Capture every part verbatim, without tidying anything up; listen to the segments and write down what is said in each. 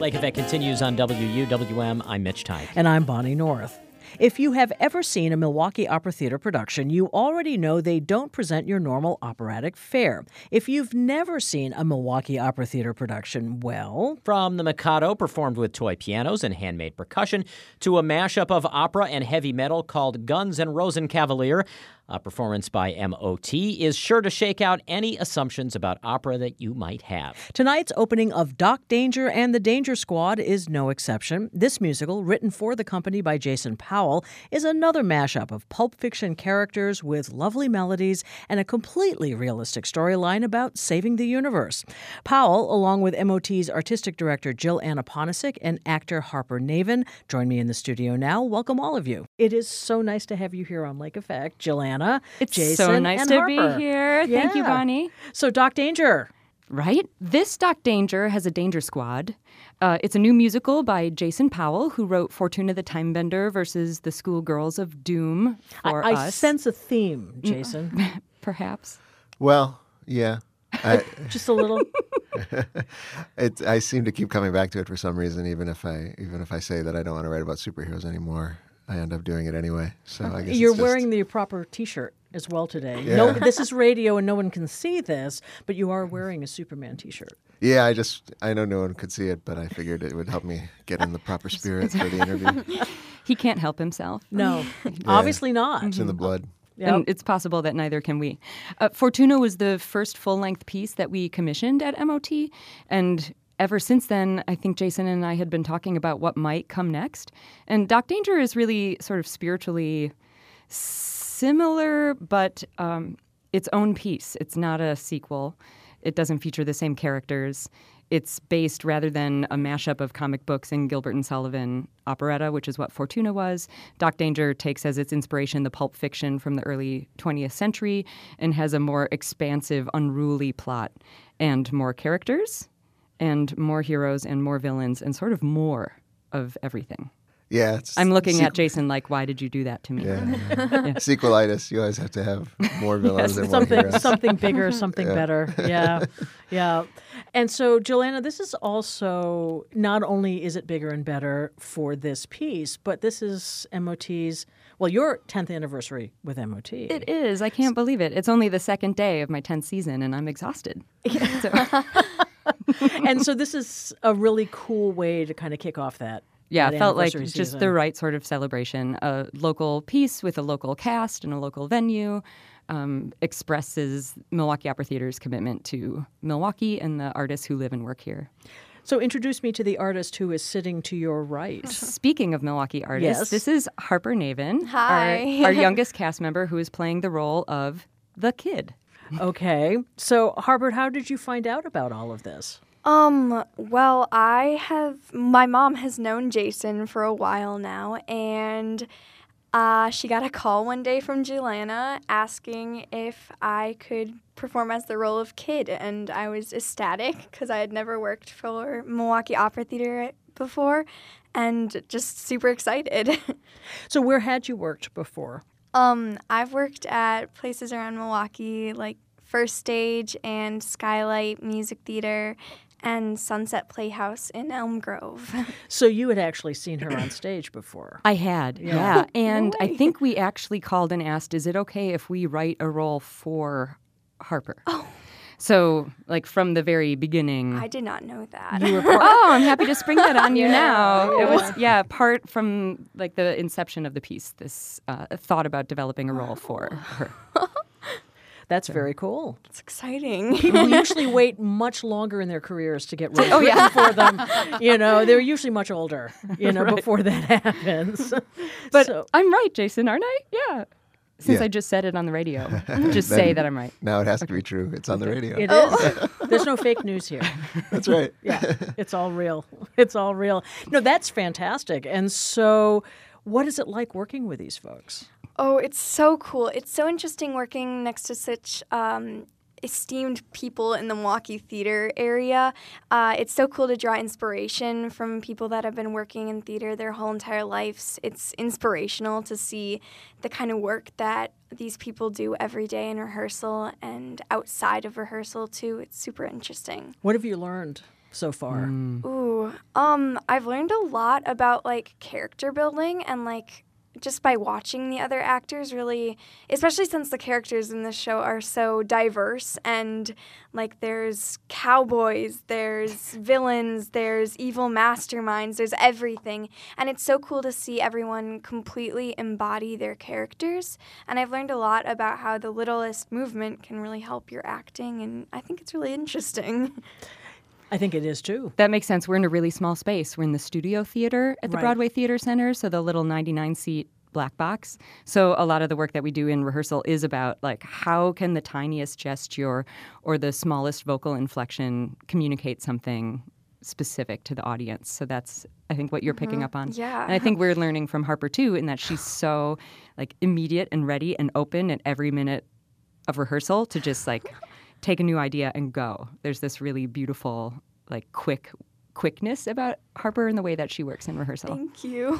Lake Effect continues on W U W M. I'm Mitch Tyke. And I'm Bonnie North. If you have ever seen a Milwaukee Opera Theater production, you already know they don't present your normal operatic fare. If you've never seen a Milwaukee Opera Theater production, well... From The Mikado, performed with toy pianos and handmade percussion, to a mashup of opera and heavy metal called Guns N' Rosencavalier, a performance by M O T is sure to shake out any assumptions about opera that you might have. Tonight's opening of Doc Danger and the Danger Squad is no exception. This musical, written for the company by Jason Powell, is another mashup of pulp fiction characters with lovely melodies and a completely realistic storyline about saving the universe. Powell, along with M O T's artistic director Jill Anna Ponisic and actor Harper Navin, join me in the studio now. Welcome all of you. It is so nice to have you here on Lake Effect, Jill Anna. It's Jason, so nice and to Harper. be here. Yeah. Thank you, Bonnie. So, Doc Danger. Right? This Doc Danger has a Danger Squad. Uh, it's a new musical by Jason Powell, who wrote Fortuna the Timebender versus the Schoolgirls of Doom for I, I us. sense a theme, Jason. Perhaps. Well, yeah. I, Just a little. it, I seem to keep coming back to it for some reason, even if I even if I say that I don't want to write about superheroes anymore. I end up doing it anyway. So I guess You're it's just, wearing the proper T-shirt as well today. Yeah. No, this is radio and no one can see this, but you are wearing a Superman T-shirt. Yeah, I just I know no one could see it, but I figured it would help me get in the proper spirit for the interview. He can't help himself. No, obviously not. It's in the blood. Yep. And it's possible that neither can we. Uh, Fortuna was the first full-length piece that we commissioned at M O T, and ever since then, I think Jason and I had been talking about what might come next. And Doc Danger is really sort of spiritually similar, but um, its own piece. It's not a sequel. It doesn't feature the same characters. It's based, rather than a mashup of comic books and Gilbert and Sullivan operetta, which is what Fortuna was, Doc Danger takes as its inspiration the pulp fiction from the early twentieth century and has a more expansive, unruly plot and more characters and more heroes and more villains and sort of more of everything. Yeah, it's I'm looking sequ- at Jason like, why did you do that to me? Yeah. yeah. Sequelitis. You always have to have more villains Yes, and more something, heroes. something bigger, something Yeah. better. Yeah, yeah. And so, Joanna, this is also, not only is it bigger and better for this piece, but this is M O T's, well, your tenth anniversary with M O T. It is. I can't believe it. It's only the second day of my tenth season, and I'm exhausted. So. And so this is a really cool way to kind of kick off that. Yeah, that it felt like anniversary just season. the right sort of celebration. A local piece with a local cast and a local venue um, expresses Milwaukee Opera Theater's commitment to Milwaukee and the artists who live and work here. So introduce me to the artist who is sitting to your right. Speaking of Milwaukee artists, Yes. this is Harper Navin, Hi. Our, our youngest cast member who is playing the role of the kid. Okay. So, Harbert, how did you find out about all of this? Um, well, I have, my mom has known Jason for a while now, and uh, she got a call one day from Juliana asking if I could perform as the role of Kid, and I was ecstatic because I had never worked for Milwaukee Opera Theater before, and just super excited. So where had you worked before? um, I've worked at places around Milwaukee, like First Stage and Skylight Music Theater, and Sunset Playhouse in Elm Grove. So you had actually seen her on stage before. I had, Yeah. yeah. And I think we actually called and asked, is it okay if we write a role for Harper? Oh. So, like, from the very beginning. I did not know that. You were part- Oh, I'm happy to spring that on you Yeah. now. It was, yeah, part from, like, the inception of the piece, this uh, thought about developing a role for her. That's very cool. It's exciting. People usually wait much longer in their careers to get ready Oh, yeah. for them. You know, they're usually much older, you know, Right. before that happens. But So- I'm right, Jason, aren't I? Yeah. Since Yeah. I just said it on the radio. Just say that I'm right. Now it has to be true. It's on the radio. It is. There's no fake news here. That's right. Yeah, it's all real. It's all real. No, that's fantastic. And so, what is it like working with these folks? Oh, it's so cool. It's so interesting working next to such um, esteemed people in the Milwaukee theater area. Uh, it's so cool to draw inspiration from people that have been working in theater their whole entire lives. It's inspirational to see the kind of work that these people do every day in rehearsal and outside of rehearsal, too. It's super interesting. What have you learned so far? Mm. Ooh, um, I've learned a lot about like character building and like just by watching the other actors really, especially since the characters in this show are so diverse and like there's cowboys, there's villains, there's evil masterminds, there's everything. And it's so cool to see everyone completely embody their characters. And I've learned a lot about how the littlest movement can really help your acting, and I think it's really interesting. I think it is too. That makes sense. We're in a really small space. We're in the Studio Theater at the Right. Broadway Theater Center, so the little ninety-nine seat black box. So a lot of the work that we do in rehearsal is about like how can the tiniest gesture or the smallest vocal inflection communicate something specific to the audience. So that's, I think, what you're picking up on. Yeah. And I think we're learning from Harper too, in that she's so like immediate and ready and open at every minute of rehearsal to just like take a new idea and go. There's this really beautiful, like quick quickness about Harper and the way that she works in rehearsal. Thank you.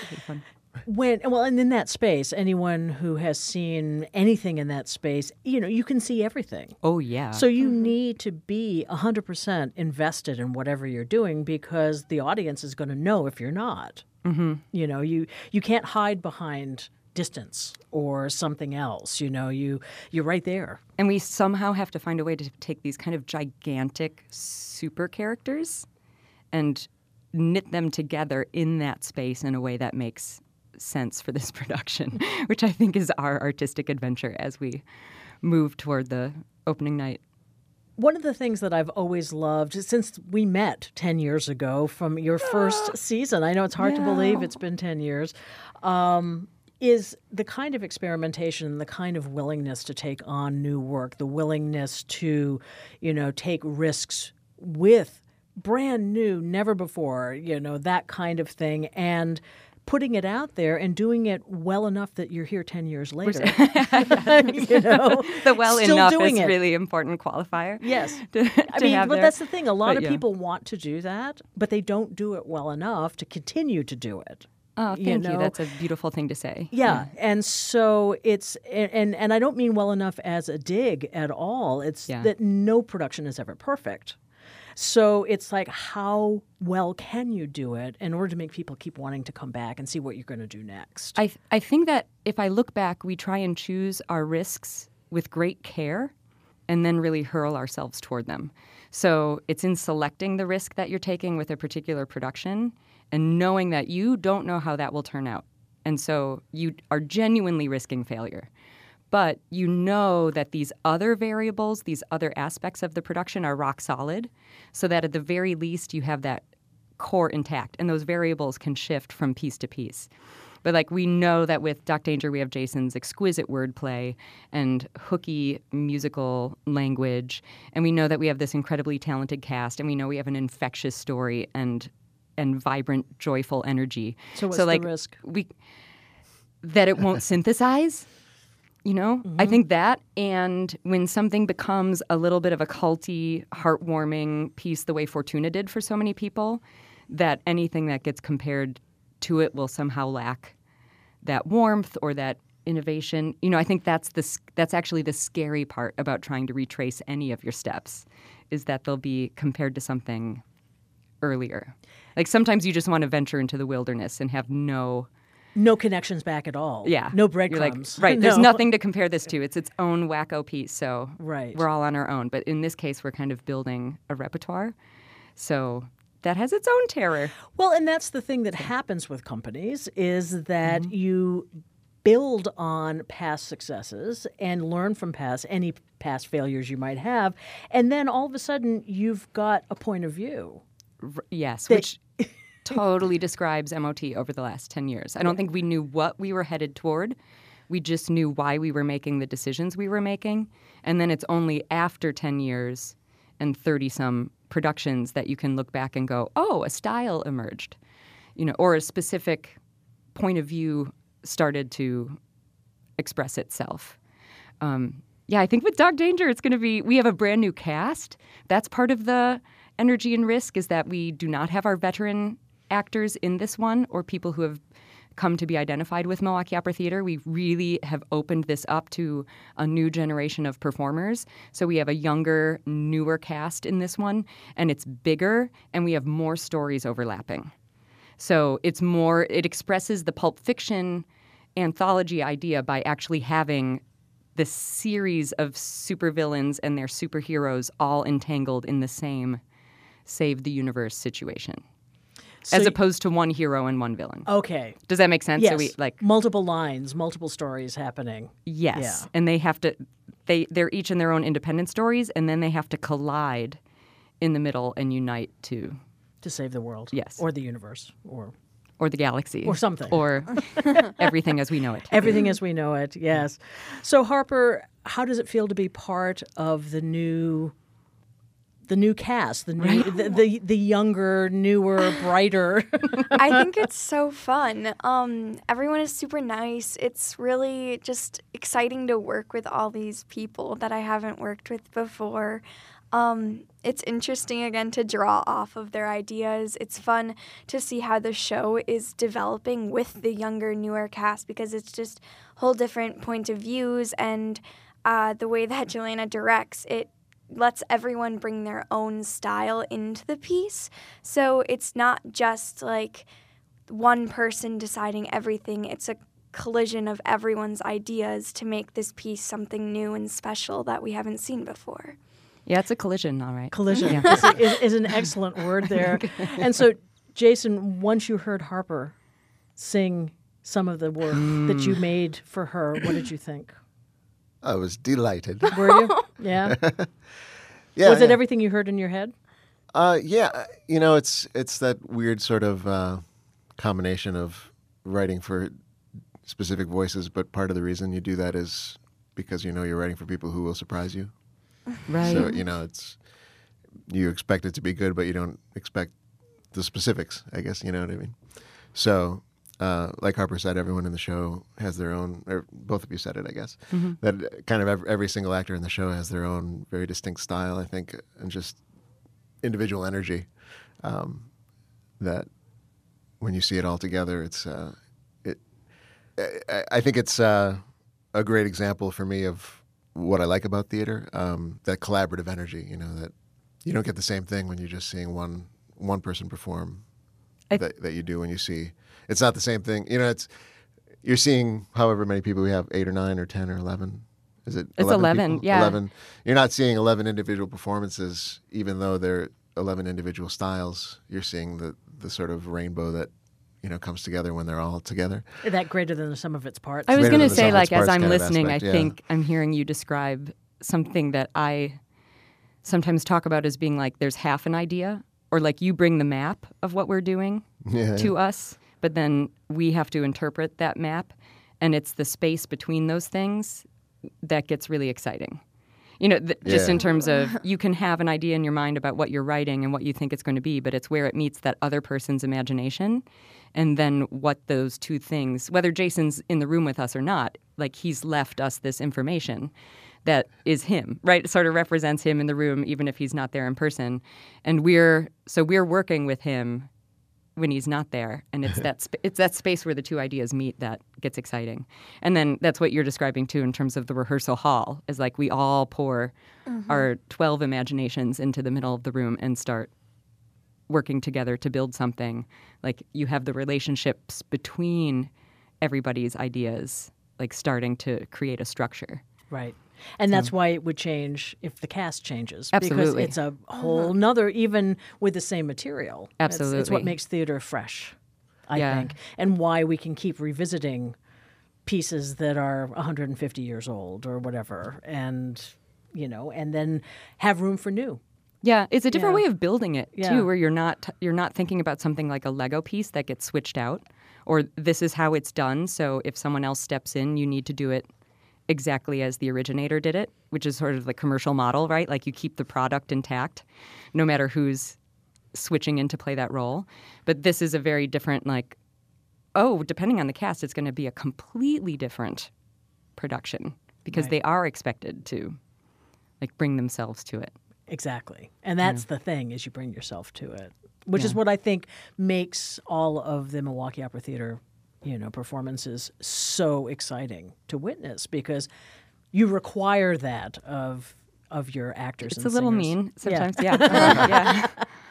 When well, and in that space, anyone who has seen anything in that space, you know, you can see everything. Oh yeah. So you need to be one hundred percent invested in whatever you're doing because the audience is going to know if you're not. Mm-hmm. You know, you you can't hide behind distance or something else. You know, you you're right there. And we somehow have to find a way to take these kind of gigantic super characters and knit them together in that space in a way that makes sense for this production, which I think is our artistic adventure as we move toward the opening night. One of the things that I've always loved since we met ten years ago from your first season, I know it's hard to believe it's been ten years, um, is the kind of experimentation, the kind of willingness to take on new work, the willingness to, you know, take risks with brand new, never before, you know, that kind of thing, and putting it out there and doing it well enough that you're here ten years later. you know, The well still enough doing is it. really important qualifier. Yes. to, I to mean, have but there. that's the thing. A lot But of yeah. people want to do that, but they don't do it well enough to continue to do it. Oh, you thank you. know? That's a beautiful thing to say. Yeah, and so it's and and I don't mean well enough as a dig at all. It's Yeah. that no production is ever perfect. So it's like, how well can you do it in order to make people keep wanting to come back and see what you're going to do next? I, th- I think that if I look back, we try and choose our risks with great care and then really hurl ourselves toward them. So it's in selecting the risk that you're taking with a particular production and knowing that you don't know how that will turn out. And so you are genuinely risking failure. But you know that these other variables, these other aspects of the production are rock solid, so that at the very least you have that core intact, and those variables can shift from piece to piece. But like we know that with Doc Danger, we have Jason's exquisite wordplay and hooky musical language, and we know that we have this incredibly talented cast, and we know we have an infectious story and and vibrant, joyful energy. So what's so, like, the risk? We that it won't synthesize. You know, Mm-hmm. I think that, and when something becomes a little bit of a culty, heartwarming piece, the way Fortuna did for so many people, that anything that gets compared to it will somehow lack that warmth or that innovation. You know, I think that's the s- that's actually the scary part about trying to retrace any of your steps, is that they'll be compared to something earlier. Like sometimes you just want to venture into the wilderness and have no. No connections back at all. Yeah. No You're breadcrumbs. Like, right. There's No. nothing to compare this to. It's its own wacko piece. So Right. we're all on our own. But in this case, we're kind of building a repertoire. So that has its own terror. Well, and that's the thing that happens with companies is that Mm-hmm. you build on past successes and learn from past any past failures you might have, and then all of a sudden you've got a point of view. R- yes, That- which totally describes M O T over the last ten years. I don't think we knew what we were headed toward. We just knew why we were making the decisions we were making. And then it's only after ten years and thirty-some productions that you can look back and go, oh, a style emerged, you know, or a specific point of view started to express itself. Um, yeah, I think with Doc Danger, it's going to be, we have a brand new cast. That's part of the energy and risk, is that we do not have our veteran actors in this one or people who have come to be identified with Milwaukee Opera Theater. We really have opened this up to a new generation of performers. So we have a younger, newer cast in this one, and it's bigger, and we have more stories overlapping. So it's more, it expresses the Pulp Fiction anthology idea by actually having this series of supervillains and their superheroes all entangled in the same save the universe situation. So as y- opposed to one hero and one villain. Okay. Does that make sense? Yes. So we like multiple lines, multiple stories happening. yes. Yeah. And they have to they they're each in their own independent stories, and then they have to collide in the middle and unite to To save the world. Yes. Or the universe. Or or the galaxy. Or something. Or everything as we know it. everything as we know it, yes. So Harper, how does it feel to be part of the new the new cast, the new the, the the younger, newer, brighter? I think it's so fun. Um, everyone is super nice. It's really just exciting to work with all these people that I haven't worked with before. Um, it's interesting, again, to draw off of their ideas. It's fun to see how the show is developing with the younger, newer cast, because it's just whole different point of views, and uh, the way that Jelena directs, it lets everyone bring their own style into the piece. So it's not just like one person deciding everything. It's a collision of everyone's ideas to make this piece something new and special that we haven't seen before. Yeah, it's a collision, all right. Collision is, is, is an excellent word there. And so, Jason, once you heard Harper sing some of the work that you made for her, what did you think? I was delighted. Were you? Yeah. Yeah, Was it yeah. everything you heard in your head? Uh, yeah, you know, it's it's that weird sort of uh, combination of writing for specific voices, but part of the reason you do that is because you know you're writing for people who will surprise you. Right. So, you know, it's you expect it to be good, but you don't expect the specifics, I guess, you know what I mean? So, uh, like Harper said, everyone in the show has their own, or both of you said it, I guess, Mm-hmm. that kind of every, every single actor in the show has their own very distinct style, I think, and just individual energy um, that when you see it all together, it's, uh, it, I, I think it's uh, a great example for me of what I like about theater, um, that collaborative energy, you know, that you don't get the same thing when you're just seeing one one person perform I- that, that you do when you see. It's not the same thing. You know, it's you're seeing however many people we have, eight or nine or ten or eleven. Is it It's eleven, people? yeah. eleven. You're not seeing eleven individual performances, even though they're eleven individual styles. You're seeing the, the sort of rainbow that, you know, comes together when they're all together. That greater than the sum of its parts? I was Greater going to than the say, sum of like, its as parts I'm kind of listening, aspect, I yeah. think I'm hearing you describe something that I sometimes talk about as being like there's half an idea, or like you bring the map of what we're doing Yeah, to us, but then we have to interpret that map, and it's the space between those things that gets really exciting. You know, th- just Yeah. in terms of you can have an idea in your mind about what you're writing and what you think it's going to be, but it's where it meets that other person's imagination. And then what those two things, whether Jason's in the room with us or not, like he's left us this information that is him, right? It sort of represents him in the room, even if he's not there in person. And we're, so we're working with him when he's not there, and it's that sp- it's that space where the two ideas meet that gets exciting. And then that's what you're describing too in terms of the rehearsal hall, is like we all pour our twelve imaginations into the middle of the room and start working together to build something. Like you have the relationships between everybody's ideas, like starting to create a structure. Right. And that's why it would change if the cast changes. Because Absolutely. it's a whole nother, even with the same material. It's- It's, what Absolutely. makes theater fresh, I Yeah. think, and why we can keep revisiting pieces that are one hundred fifty years old or whatever, and, you know, and then have room for new. Yeah, it's a different Yeah. way of building it Yeah. too, where you're not you're not thinking about something like a Lego piece that gets switched out, or this is how it's done. So if someone else steps in, you need to do it exactly as the originator did it, which is sort of the commercial model, right? Like you keep the product intact, no matter who's switching in to play that role. But this is a very different, like, oh, depending on the cast, it's going to be a completely different production because Right. they are expected to, like, bring themselves to it. Exactly. And that's the thing, is you bring yourself to it, which is Yeah. what I think makes all of the Milwaukee Opera Theater you know, performance is so exciting to witness because you require that of of your actors. It's and a little singers. mean sometimes. Yeah. Yeah.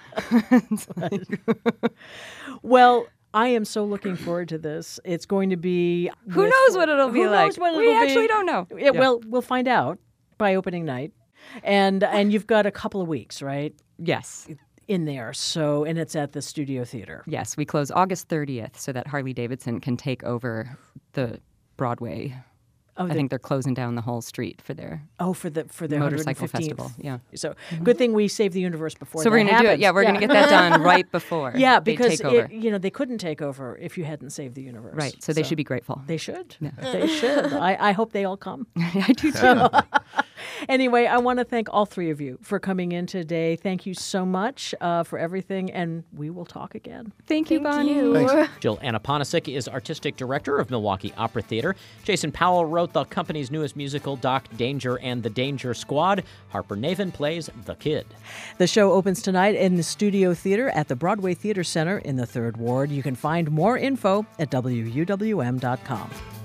yeah. Well, I am so looking forward to this. It's going to be. Who with- knows what it'll be who like? knows what We it'll actually be. don't know. Yeah, Yeah. Well, we'll find out by opening night, and and you've got a couple of weeks, right, Yes. in there. So, and it's at the Studio Theater. Yes. We close August thirtieth so that Harley Davidson can take over the Broadway. Oh, I the- think they're closing down the whole street for their Oh, for the for the motorcycle one hundred fifteenth. festival. Yeah. So good thing we saved the universe before. So we're that going to do it. happens. Yeah, we're going to get that done right before Yeah, they because take over. it, you know they couldn't take over if you hadn't saved the universe. Right. So they should be grateful. They should. They should. I, I hope they all come. I do too. Anyway, I want to thank all three of you for coming in today. Thank you so much uh, for everything, and we will talk again. Thank you, Thank Bonnie. you. Jill Anaponisic is artistic director of Milwaukee Opera Theater. Jason Powell wrote the company's newest musical, Doc Danger and the Danger Squad. Harper Navin plays the Kid. The show opens tonight in the Studio Theater at the Broadway Theater Center in the Third Ward. You can find more info at W U W M dot com.